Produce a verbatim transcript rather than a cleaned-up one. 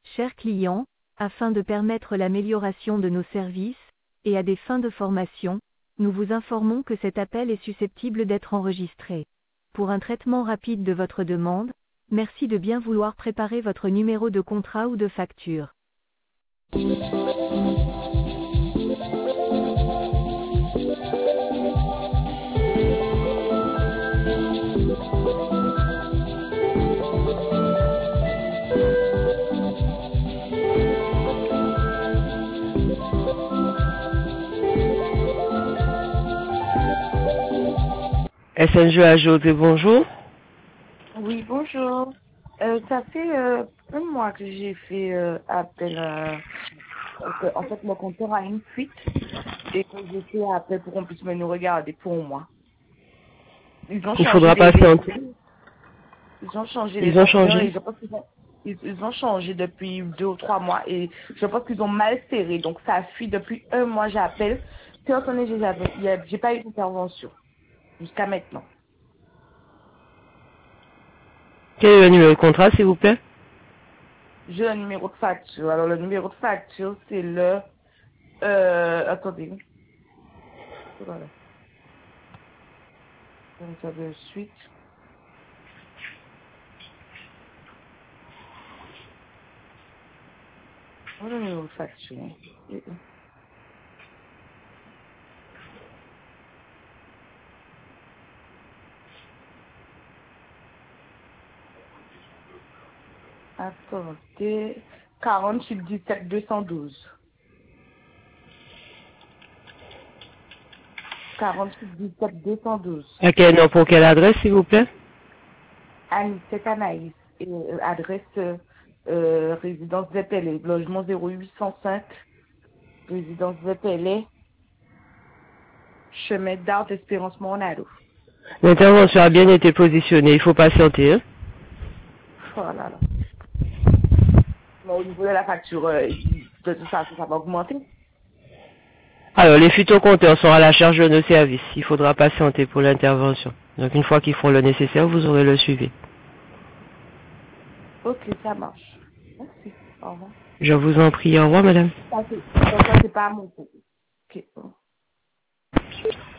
Chers clients, afin de permettre l'amélioration de nos services, et à des fins de formation, nous vous informons que cet appel est susceptible d'être enregistré. Pour un traitement rapide de votre demande, merci de bien vouloir préparer votre numéro de contrat ou de facture. S N G ajouté, bonjour. Oui, bonjour. Euh, ça fait euh, un mois que j'ai fait euh, appel à... que, en fait, mon compteur a une fuite et que j'ai fait appel pour qu'on puisse venir regarder pour moi. Ils ont Il changé faudra les... les- patienter. Ils ont changé les Ils ont facteurs et changé. je pense qu'ils ont... Ils, ils ont changé depuis deux ou trois mois et je pense qu'ils ont mal serré. Donc ça fuit depuis un mois, j'appelle. Personne n'est j'ai j'ai pas eu d'intervention jusqu'à maintenant. Quel est le numéro de contrat, s'il vous plaît? J'ai le numéro de facture. Alors le numéro de facture, c'est le... Euh, attendez. Voilà. Comme ça de suite. Voilà le numéro de facture. Et- Attendez. quarante-huit dix-sept deux cent douze. quarante-huit dix-sept deux cent douze. À quel nom, pour quelle adresse, s'il vous plaît? Annie, c'est Anaïs. Et, euh, adresse euh, euh, résidence Zepelé, logement zéro huit cent cinq, résidence Zepelé, chemin d'Art Espérance Monado. L'intervention a bien été positionnée, il faut patienter. Hein? Voilà. Là. Mais au niveau de la facture, euh, de toute façon, ça va augmenter. Alors, les phytocompteurs sont à la charge de nos services. Il faudra patienter pour l'intervention. Donc, une fois qu'ils feront le nécessaire, vous aurez le suivi. Ok, ça marche. Merci. Au revoir. Je vous en prie. Au revoir, madame. Ça, c'est, ça, c'est pas mon coup. Ok. Bon.